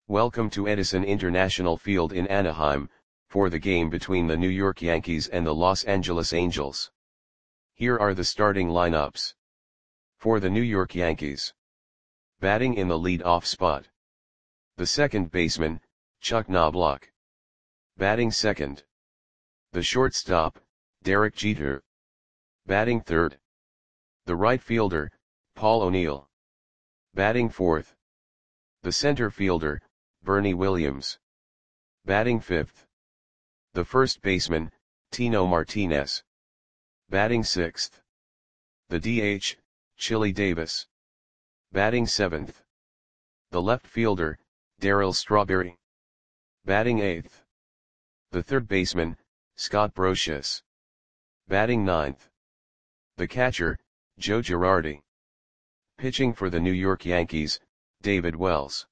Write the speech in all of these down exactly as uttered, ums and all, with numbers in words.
Welcome to Edison International Field in Anaheim, for the game between the New York Yankees and the Los Angeles Angels. Here are the starting lineups. For the New York Yankees. Batting in the lead-off spot. The second baseman, Chuck Knobloch. Batting second. The shortstop, Derek Jeter. Batting third. The right fielder, Paul O'Neill. Batting fourth. The center fielder, Bernie Williams. Batting fifth. The first baseman, Tino Martinez. Batting sixth. The D H, Chili Davis. Batting seventh. The left fielder, Darryl Strawberry. Batting eighth. The third baseman, Scott Brosius. Batting ninth. The catcher, Joe Girardi. Pitching for the New York Yankees, David Wells.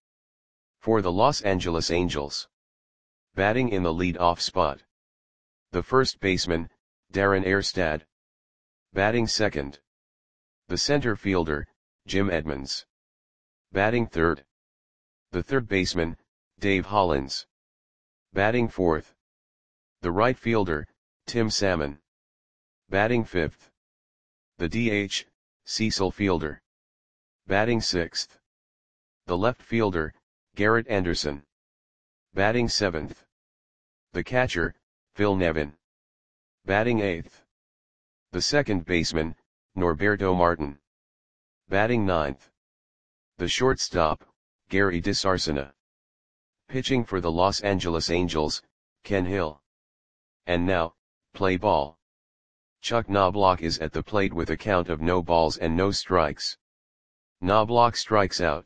For the Los Angeles Angels. Batting in the lead-off spot. The first baseman, Darren Erstad. Batting second. The center fielder, Jim Edmonds. Batting third. The third baseman, Dave Hollins. Batting fourth. The right fielder, Tim Salmon. Batting fifth. The D H, Cecil Fielder. Batting sixth. The left fielder, Garrett Anderson. Batting seventh. The catcher, Phil Nevin. Batting eighth. The second baseman, Norberto Martin. Batting ninth. The shortstop, Gary DeSarcina. Pitching for the Los Angeles Angels, Ken Hill. And now, play ball. Chuck Knobloch is at the plate with a count of no balls and no strikes. Knobloch strikes out.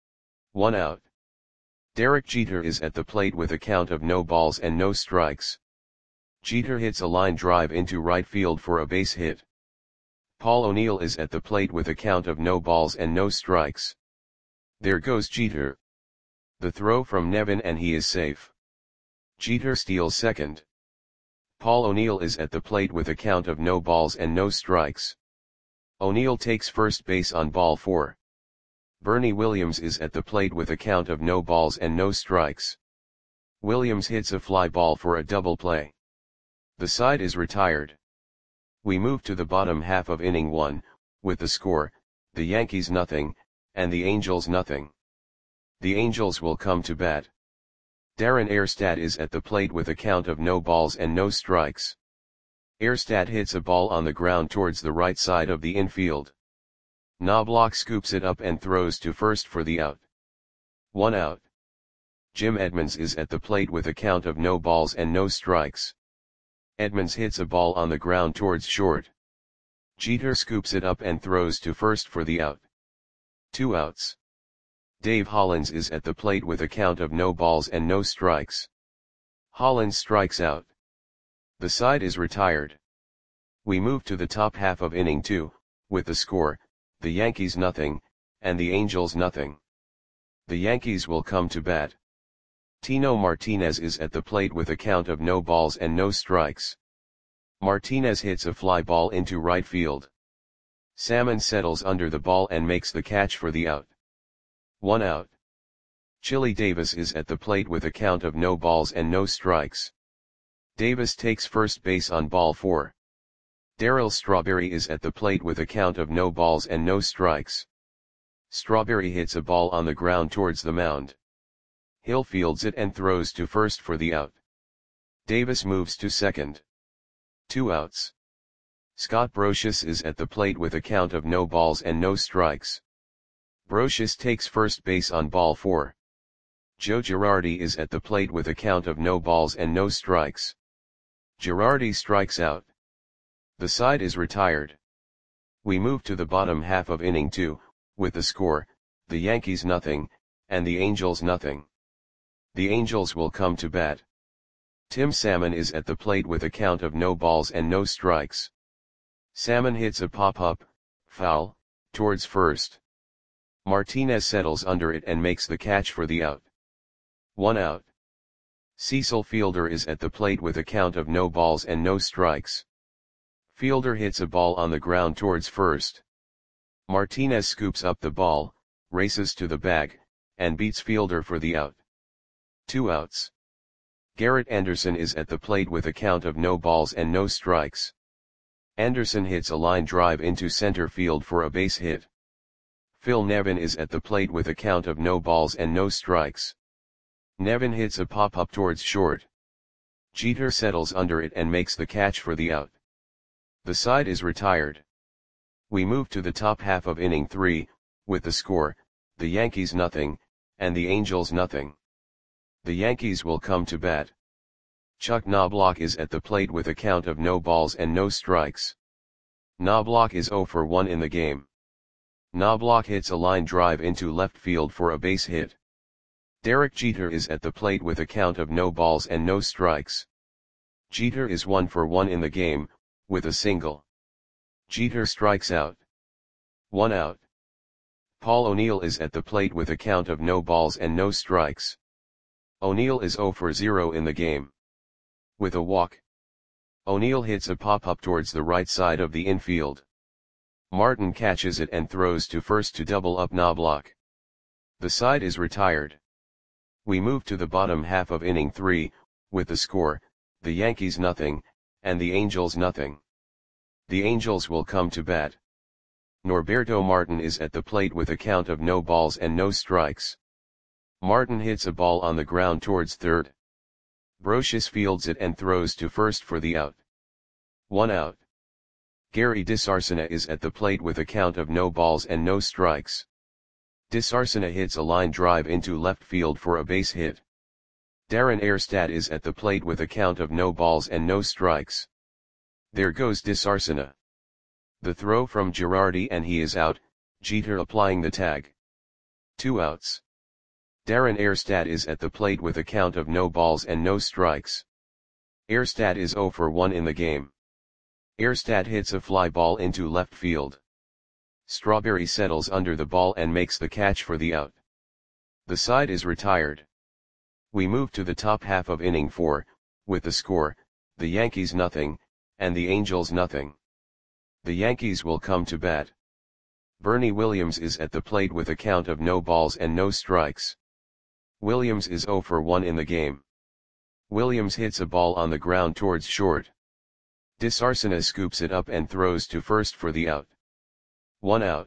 One out. Derek Jeter is at the plate with a count of no balls and no strikes. Jeter hits a line drive into right field for a base hit. Paul O'Neill is at the plate with a count of no balls and no strikes. There goes Jeter. The throw from Nevin and he is safe. Jeter steals second. Paul O'Neill is at the plate with a count of no balls and no strikes. O'Neill takes first base on ball four. Bernie Williams is at the plate with a count of no balls and no strikes. Williams hits a fly ball for a double play. The side is retired. We move to the bottom half of inning one, with the score, the Yankees nothing, and the Angels nothing. The Angels will come to bat. Darren Erstad is at the plate with a count of no balls and no strikes. Erstad hits a ball on the ground towards the right side of the infield. Knobloch scoops it up and throws to first for the out. One out. Jim Edmonds is at the plate with a count of no balls and no strikes. Edmonds hits a ball on the ground towards short. Jeter scoops it up and throws to first for the out. Two outs. Dave Hollins is at the plate with a count of no balls and no strikes. Hollins strikes out. The side is retired. We move to the top half of inning two, with the score, the Yankees nothing, and the Angels nothing. The Yankees will come to bat. Tino Martinez is at the plate with a count of no balls and no strikes. Martinez hits a fly ball into right field. Salmon settles under the ball and makes the catch for the out. One out. Chili Davis is at the plate with a count of no balls and no strikes. Davis takes first base on ball four. Darryl Strawberry is at the plate with a count of no balls and no strikes. Strawberry hits a ball on the ground towards the mound. Hill fields it and throws to first for the out. Davis moves to second. Two outs. Scott Brosius is at the plate with a count of no balls and no strikes. Brosius takes first base on ball four. Joe Girardi is at the plate with a count of no balls and no strikes. Girardi strikes out. The side is retired. We move to the bottom half of inning two, with the score, the Yankees nothing, and the Angels nothing. The Angels will come to bat. Tim Salmon is at the plate with a count of no balls and no strikes. Salmon hits a pop-up, foul, towards first. Martinez settles under it and makes the catch for the out. One out. Cecil Fielder is at the plate with a count of no balls and no strikes. Fielder hits a ball on the ground towards first. Martinez scoops up the ball, races to the bag, and beats Fielder for the out. Two outs. Garrett Anderson is at the plate with a count of no balls and no strikes. Anderson hits a line drive into center field for a base hit. Phil Nevin is at the plate with a count of no balls and no strikes. Nevin hits a pop-up towards short. Jeter settles under it and makes the catch for the out. The side is retired. We move to the top half of inning three, with the score, the Yankees nothing, and the Angels nothing. The Yankees will come to bat. Chuck Knobloch is at the plate with a count of no balls and no strikes. Knobloch is oh for one in the game. Knobloch hits a line drive into left field for a base hit. Derek Jeter is at the plate with a count of no balls and no strikes. Jeter is one for one in the game, with a single. Jeter strikes out. One out. Paul O'Neill is at the plate with a count of no balls and no strikes. O'Neill is oh for zero in the game. With a walk. O'Neill hits a pop-up towards the right side of the infield. Martin catches it and throws to first to double up Knobloch. The side is retired. We move to the bottom half of inning three, with the score, the Yankees nothing, and the Angels nothing. The Angels will come to bat. Norberto Martin is at the plate with a count of no balls and no strikes. Martin hits a ball on the ground towards third. Brocious fields it and throws to first for the out. One out. Gary DiSarcina is at the plate with a count of no balls and no strikes. DiSarcina hits a line drive into left field for a base hit. Darren Erstad is at the plate with a count of no balls and no strikes. There goes DiSarcina. The throw from Girardi and he is out, Jeter applying the tag. Two outs. Darren Erstad is at the plate with a count of no balls and no strikes. Erstad is oh for one in the game. Erstad hits a fly ball into left field. Strawberry settles under the ball and makes the catch for the out. The side is retired. We move to the top half of inning four, with the score, the Yankees nothing, and the Angels nothing. The Yankees will come to bat. Bernie Williams is at the plate with a count of no balls and no strikes. Williams is oh for one in the game. Williams hits a ball on the ground towards short. DiSarcina scoops it up and throws to first for the out. One out.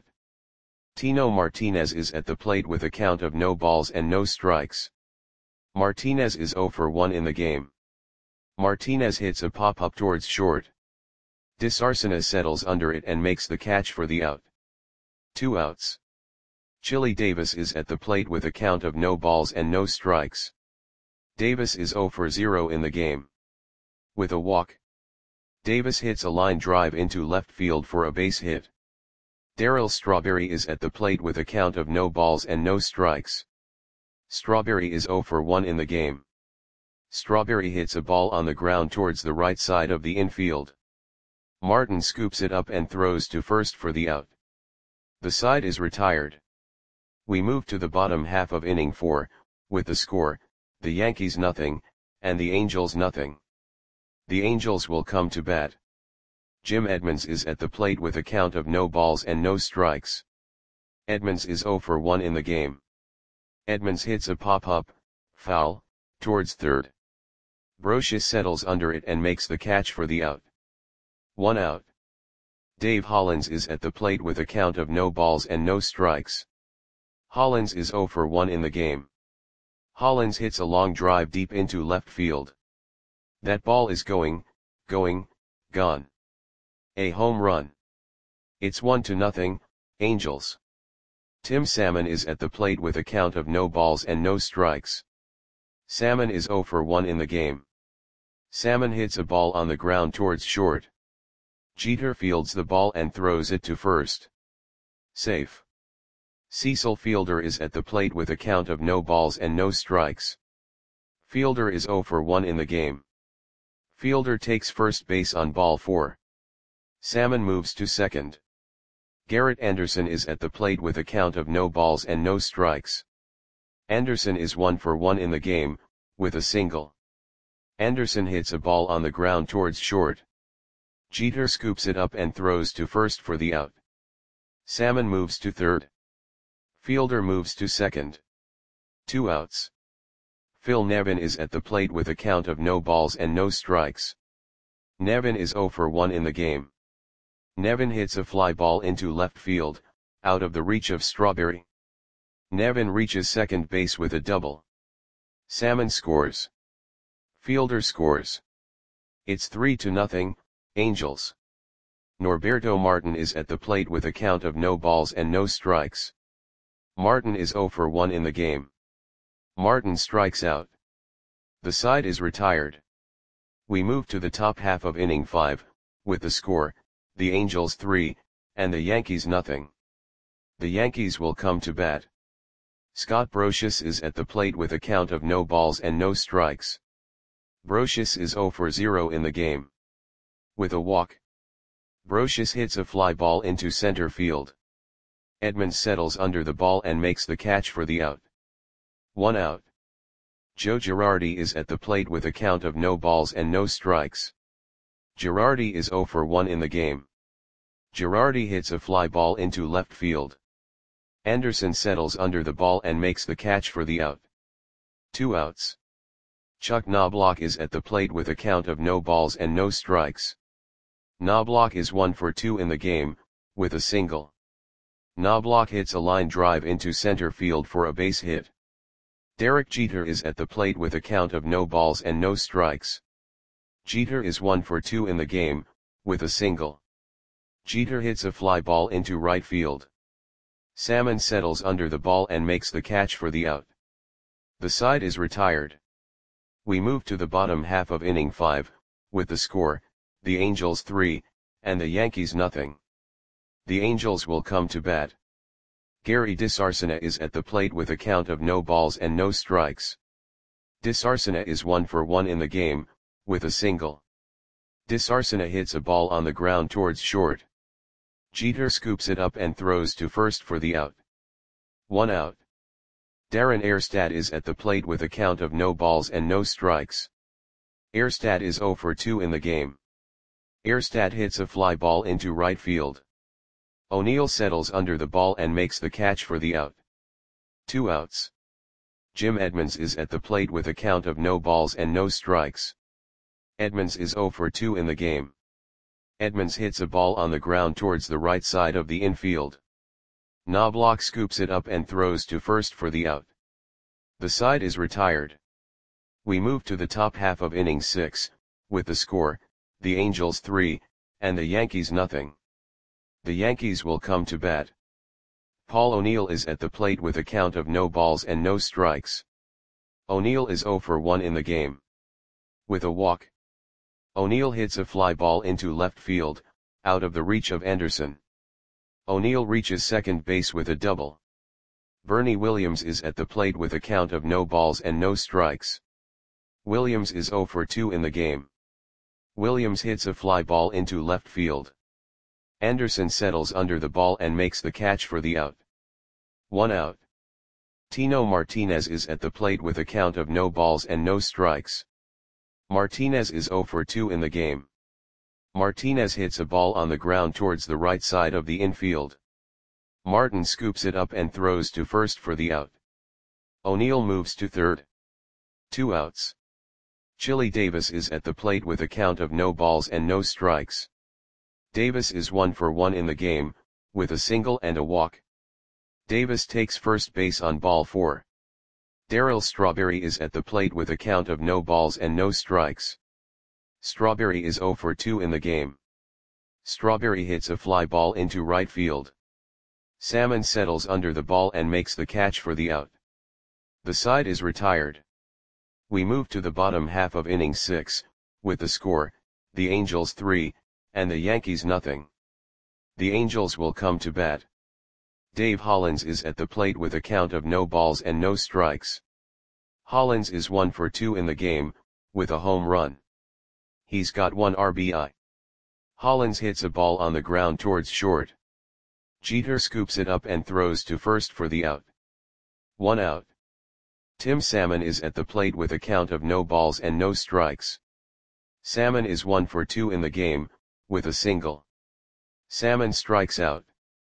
Tino Martinez is at the plate with a count of no balls and no strikes. Martinez is oh for one in the game. Martinez hits a pop-up towards short. DiSarcina settles under it and makes the catch for the out. Two outs. Chili Davis is at the plate with a count of no balls and no strikes. Davis is oh for zero in the game. With a walk. Davis hits a line drive into left field for a base hit. Darryl Strawberry is at the plate with a count of no balls and no strikes. Strawberry is oh for one in the game. Strawberry hits a ball on the ground towards the right side of the infield. Martin scoops it up and throws to first for the out. The side is retired. We move to the bottom half of inning four, with the score, the Yankees nothing, and the Angels nothing. The Angels will come to bat. Jim Edmonds is at the plate with a count of no balls and no strikes. Edmonds is oh for one in the game. Edmonds hits a pop-up, foul, towards third. Brocious settles under it and makes the catch for the out. One out. Dave Hollins is at the plate with a count of no balls and no strikes. Hollins is oh for one in the game. Hollins hits a long drive deep into left field. That ball is going, going, gone. A home run. It's one to nothing, Angels. Tim Salmon is at the plate with a count of no balls and no strikes. Salmon is oh for one in the game. Salmon hits a ball on the ground towards short. Jeter fields the ball and throws it to first. Safe. Cecil Fielder is at the plate with a count of no balls and no strikes. Fielder is oh for one in the game. Fielder takes first base on ball four. Salmon moves to second. Garrett Anderson is at the plate with a count of no balls and no strikes. Anderson is one for one in the game, with a single. Anderson hits a ball on the ground towards short. Jeter scoops it up and throws to first for the out. Salmon moves to third. Fielder moves to second. Two outs. Phil Nevin is at the plate with a count of no balls and no strikes. Nevin is zero for one in the game. Nevin hits a fly ball into left field, out of the reach of Strawberry. Nevin reaches second base with a double. Salmon scores. Fielder scores. It's three to nothing, Angels. Norberto Martin is at the plate with a count of no balls and no strikes. Martin is zero for one in the game. Martin strikes out. The side is retired. We move to the top half of inning five, with the score, the Angels three, and the Yankees nothing. The Yankees will come to bat. Scott Brosius is at the plate with a count of no balls and no strikes. Brosius is zero for zero in the game. With a walk, Brosius hits a fly ball into center field. Edmonds settles under the ball and makes the catch for the out. One out. Joe Girardi is at the plate with a count of no balls and no strikes. Girardi is zero for one in the game. Girardi hits a fly ball into left field. Anderson settles under the ball and makes the catch for the out. Two outs. Chuck Knobloch is at the plate with a count of no balls and no strikes. Knobloch is one for two in the game, with a single. Knobloch hits a line drive into center field for a base hit. Derek Jeter is at the plate with a count of no balls and no strikes. Jeter is one for two in the game, with a single. Jeter hits a fly ball into right field. Salmon settles under the ball and makes the catch for the out. The side is retired. We move to the bottom half of inning five, with the score, the Angels three, and the Yankees nothing. The Angels will come to bat. Gary DeSarcina is at the plate with a count of no balls and no strikes. DeSarcina is one for one in the game, with a single. DeSarcina hits a ball on the ground towards short. Jeter scoops it up and throws to first for the out. One out. Darren Erstad is at the plate with a count of no balls and no strikes. Erstad is zero for two in the game. Erstad hits a fly ball into right field. O'Neill settles under the ball and makes the catch for the out. Two outs. Jim Edmonds is at the plate with a count of no balls and no strikes. Edmonds is zero for two in the game. Edmonds hits a ball on the ground towards the right side of the infield. Knobloch scoops it up and throws to first for the out. The side is retired. We move to the top half of inning six, with the score, the Angels three, and the Yankees nothing. The Yankees will come to bat. Paul O'Neill is at the plate with a count of no balls and no strikes. O'Neill is zero for one in the game. With a walk, O'Neill hits a fly ball into left field, out of the reach of Anderson. O'Neill reaches second base with a double. Bernie Williams is at the plate with a count of no balls and no strikes. Williams is zero for two in the game. Williams hits a fly ball into left field. Anderson settles under the ball and makes the catch for the out. One out. Tino Martinez is at the plate with a count of no balls and no strikes. Martinez is zero for two in the game. Martinez hits a ball on the ground towards the right side of the infield. Martin scoops it up and throws to first for the out. O'Neill moves to third. Two outs. Chili Davis is at the plate with a count of no balls and no strikes. Davis is one for one in the game, with a single and a walk. Davis takes first base on ball four. Darryl Strawberry is at the plate with a count of no balls and no strikes. Strawberry is zero for two in the game. Strawberry hits a fly ball into right field. Salmon settles under the ball and makes the catch for the out. The side is retired. We move to the bottom half of inning six, with the score, the Angels three, and the Yankees nothing. The Angels will come to bat. Dave Hollins is at the plate with a count of no balls and no strikes. Hollins is one for two in the game, with a home run. He's got one R B I. Hollins hits a ball on the ground towards short. Jeter scoops it up and throws to first for the out. One out. Tim Salmon is at the plate with a count of no balls and no strikes. Salmon is one for two in the game, with a single. Salmon strikes out.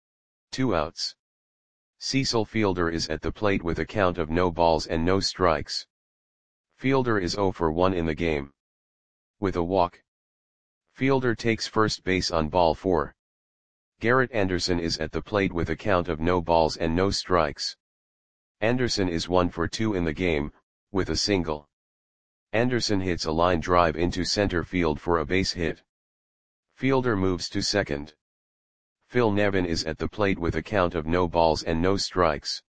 Two outs. Cecil Fielder is at the plate with a count of no balls and no strikes. Fielder is zero for one in the game. With a walk. Fielder takes first base on ball four. Garrett Anderson is at the plate with a count of no balls and no strikes. Anderson is one for two in the game, with a single. Anderson hits a line drive into center field for a base hit. Fielder moves to second. Phil Nevin is at the plate with a count of no balls and no strikes.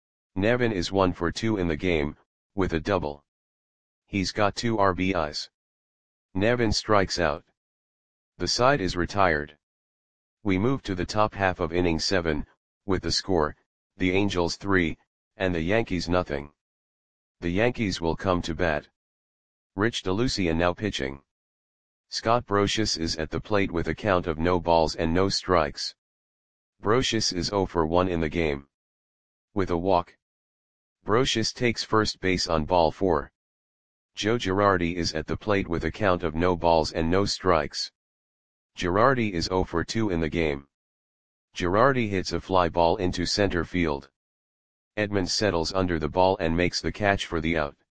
Nevin is one for two in the game, with a double. He's got two R B Is. Nevin strikes out. The side is retired. We move to the top half of inning seven, with the score, the Angels three, and the Yankees nothing. The Yankees will come to bat. Rich DeLucia now pitching. Scott Brosius is at the plate with a count of no balls and no strikes. Brosius is zero for one in the game. With a walk. Brosius takes first base on ball four. Joe Girardi is at the plate with a count of no balls and no strikes. Girardi is zero for two in the game. Girardi hits a fly ball into center field. Edmonds settles under the ball and makes the catch for the out.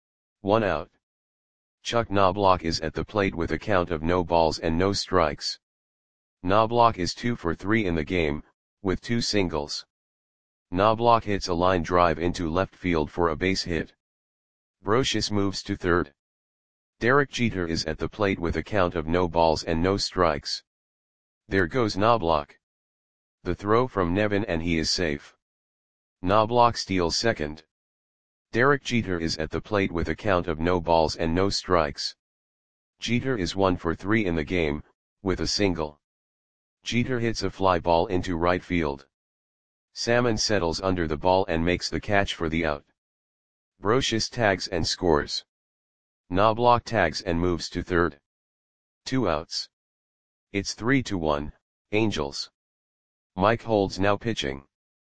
One out. Chuck Knobloch is at the plate with a count of no balls and no strikes. Knobloch is two for three in the game, with two singles. Knobloch hits a line drive into left field for a base hit. Brosius moves to third. Derek Jeter is at the plate with a count of no balls and no strikes. There goes Knobloch. The throw from Nevin and he is safe. Knobloch steals second. Derek Jeter is at the plate with a count of no balls and no strikes. Jeter is one for three in the game, with a single. Jeter hits a fly ball into right field. Salmon settles under the ball and makes the catch for the out. Brosius tags and scores. Knobloch tags and moves to third. Two outs. It's three to one, Angels. Mike Holds now pitching.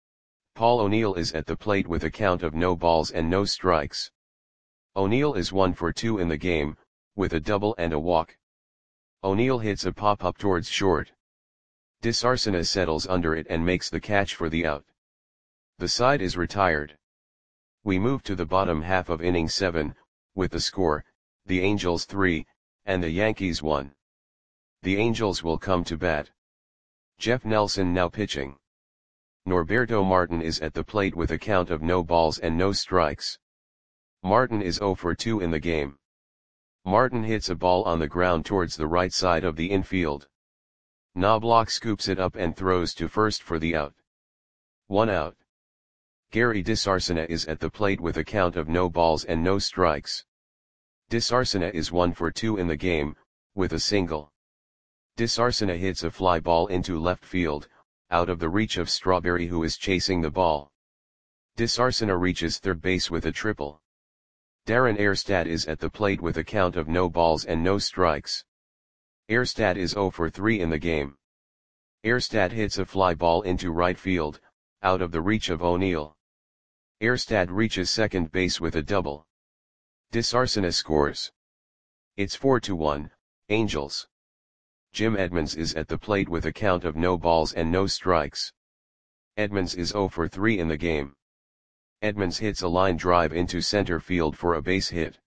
Paul O'Neill is at the plate with a count of no balls and no strikes. O'Neill is one for two in the game, with a double and a walk. O'Neill hits a pop-up towards short. DeSarcina settles under it and makes the catch for the out. The side is retired. We move to the bottom half of inning seven, with the score, the Angels three, and the Yankees one. The Angels will come to bat. Jeff Nelson now pitching. Norberto Martin is at the plate with a count of no balls and no strikes. Martin is zero for two in the game. Martin hits a ball on the ground towards the right side of the infield. Knobloch scoops it up and throws to first for the out. One out. Gary DeSarcina is at the plate with a count of no balls and no strikes. DeSarcina is one for two in the game, with a single. DeSarcina hits a fly ball into left field, out of the reach of Strawberry who is chasing the ball. DeSarcina reaches third base with a triple. Darren Erstad is at the plate with a count of no balls and no strikes. Erstad is zero for three in the game. Erstad hits a fly ball into right field, out of the reach of O'Neill. Erstad reaches second base with a double. DeSarcina scores. It's four to one, Angels. Jim Edmonds is at the plate with a count of no balls and no strikes. Edmonds is zero for three in the game. Edmonds hits a line drive into center field for a base hit.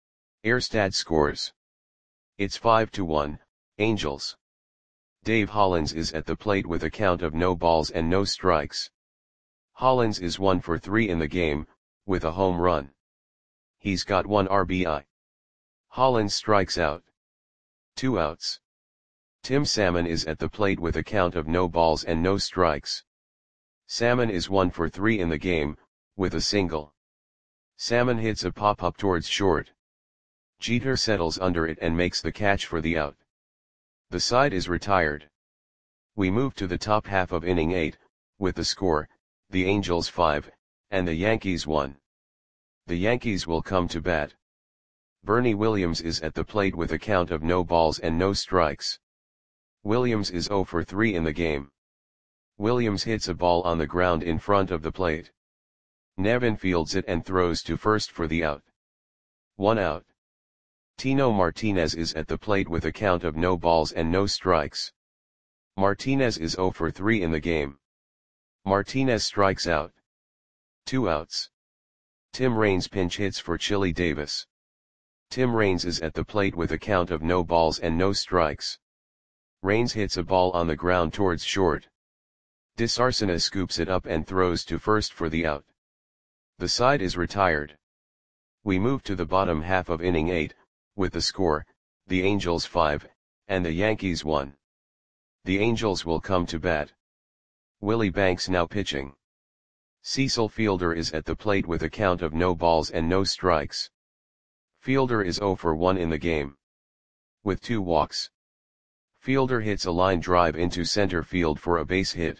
Erstad scores. It's five to one, Angels. Dave Hollins is at the plate with a count of no balls and no strikes. Hollins is one for three in the game, with a home run. He's got one R B I. Hollins strikes out. Two outs. Tim Salmon is at the plate with a count of no balls and no strikes. Salmon is one for three in the game, with a single. Salmon hits a pop-up towards short. Jeter settles under it and makes the catch for the out. The side is retired. We move to the top half of inning eight, with the score, the Angels five, and the Yankees one. The Yankees will come to bat. Bernie Williams is at the plate with a count of no balls and no strikes. Williams is zero for three in the game. Williams hits a ball on the ground in front of the plate. Nevin fields it and throws to first for the out. One out. Tino Martinez is at the plate with a count of no balls and no strikes. Martinez is zero for three in the game. Martinez strikes out. Two outs. Tim Raines pinch hits for Chili Davis. Tim Raines is at the plate with a count of no balls and no strikes. Raines hits a ball on the ground towards short. Disarcina scoops it up and throws to first for the out. The side is retired. We move to the bottom half of inning eight, with the score, the Angels five, and the Yankees one. The Angels will come to bat. Willie Banks now pitching. Cecil Fielder is at the plate with a count of no balls and no strikes. Fielder is oh for one in the game, with two walks. Fielder hits a line drive into center field for a base hit.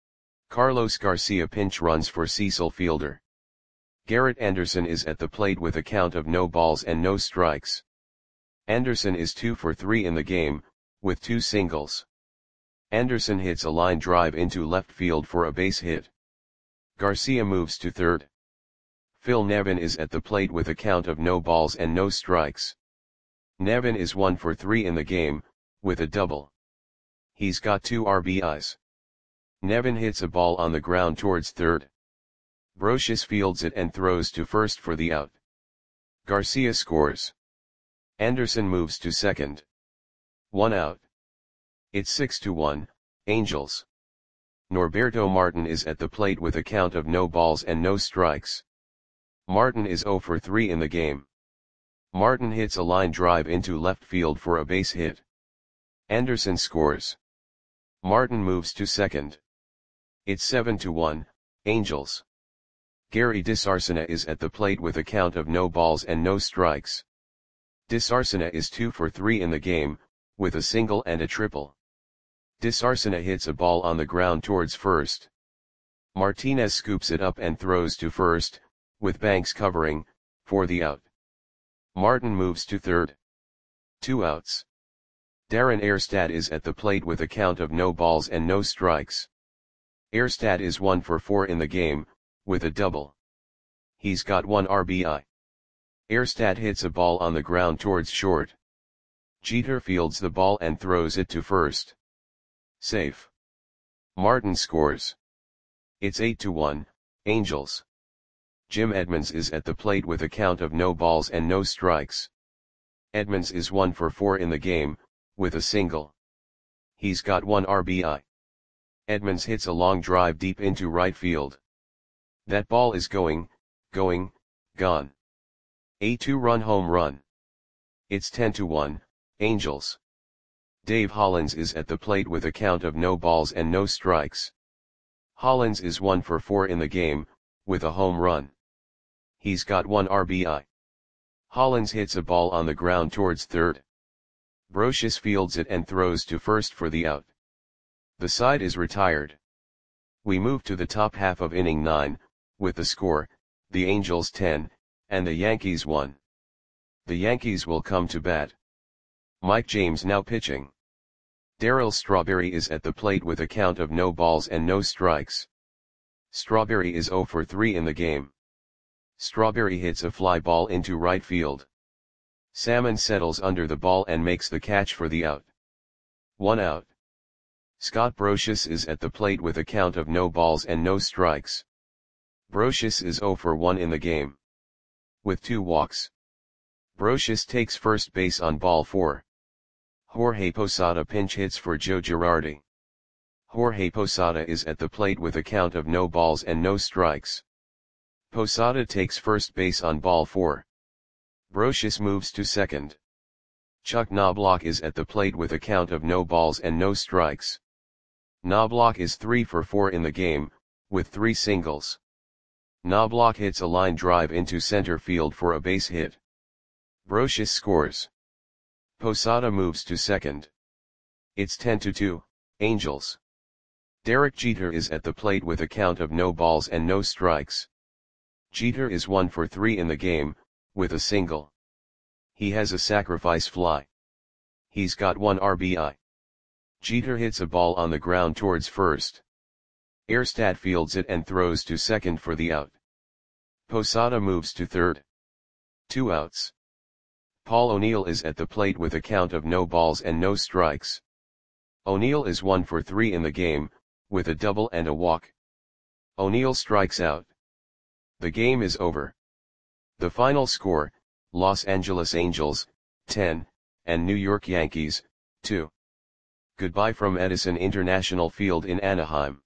Carlos Garcia pinch runs for Cecil Fielder. Garrett Anderson is at the plate with a count of no balls and no strikes. Anderson is two for three in the game, with two singles. Anderson hits a line drive into left field for a base hit. Garcia moves to third. Phil Nevin is at the plate with a count of no balls and no strikes. Nevin is one for three in the game, with a double. He's got two R B Is. Nevin hits a ball on the ground towards third. Brocious fields it and throws to first for the out. Garcia scores. Anderson moves to second. One out. It's six to one, Angels. Norberto Martin is at the plate with a count of no balls and no strikes. Martin is oh for three in the game. Martin hits a line drive into left field for a base hit. Anderson scores. Martin moves to second. It's seven to one, Angels. Gary Disarcina is at the plate with a count of no balls and no strikes. Disarcina is two for three in the game, with a single and a triple. Disarcina hits a ball on the ground towards first. Martinez scoops it up and throws to first, with Banks covering, for the out. Martin moves to third. Two outs. Darren Erstad is at the plate with a count of no balls and no strikes. Erstad is one for four in the game, with a double. He's got one R B I. Erstad hits a ball on the ground towards short. Jeter fields the ball and throws it to first. Safe. Martin scores. It's eight to one, Angels. Jim Edmonds is at the plate with a count of no balls and no strikes. Edmonds is one for four in the game, with a single. He's got one R B I. Edmonds hits a long drive deep into right field. That ball is going, going, gone. A two-run home run. It's ten to one, Angels. Dave Hollins is at the plate with a count of no balls and no strikes. Hollins is one for four in the game, with a home run. He's got one R B I. Hollins hits a ball on the ground towards third. Brocious fields it and throws to first for the out. The side is retired. We move to the top half of inning nine, with the score, the Angels ten, and the Yankees one. The Yankees will come to bat. Mike James now pitching. Darryl Strawberry is at the plate with a count of no balls and no strikes. Strawberry is oh for three in the game. Strawberry hits a fly ball into right field. Salmon settles under the ball and makes the catch for the out. One out. Scott Brocious is at the plate with a count of no balls and no strikes. Brocious is oh for one in the game, with two walks. Brocious takes first base on ball four. Jorge Posada pinch hits for Joe Girardi. Jorge Posada is at the plate with a count of no balls and no strikes. Posada takes first base on ball four. Brocious moves to second. Chuck Knobloch is at the plate with a count of no balls and no strikes. Knobloch is three for four in the game, with three singles. Knobloch hits a line drive into center field for a base hit. Brocious scores. Posada moves to second. It's ten to two, Angels. Derek Jeter is at the plate with a count of no balls and no strikes. Jeter is one for three in the game, with a single. He has a sacrifice fly. He's got one R B I. Jeter hits a ball on the ground towards first. Erstad fields it and throws to second for the out. Posada moves to third. Two outs. Paul O'Neill is at the plate with a count of no balls and no strikes. O'Neill is one for three in the game, with a double and a walk. O'Neill strikes out. The game is over. The final score, Los Angeles Angels, ten, and New York Yankees, two. Goodbye from Edison International Field in Anaheim.